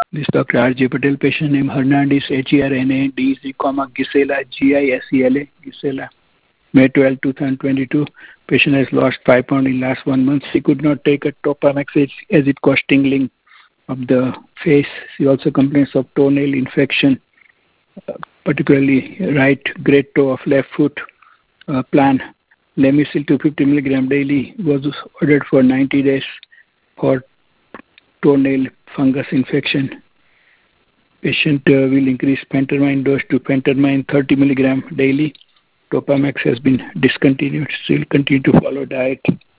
This Dr. R.J. Patel, patient name Hernandez, Hernandez, Gisela, Gisela, Gisela. May 12, 2022. Patient has lost 5 pounds in last 1 month. She could not take a Topamax as it caused tingling of the face. She also complains of toenail infection, particularly right great toe of left foot. Plan Lamisil 250 mg daily was ordered for 90 days for toenail fungus infection. Patient will increase pentermine dose to pentermine 30 mg daily. Topamax has been discontinued. Still continue to follow diet.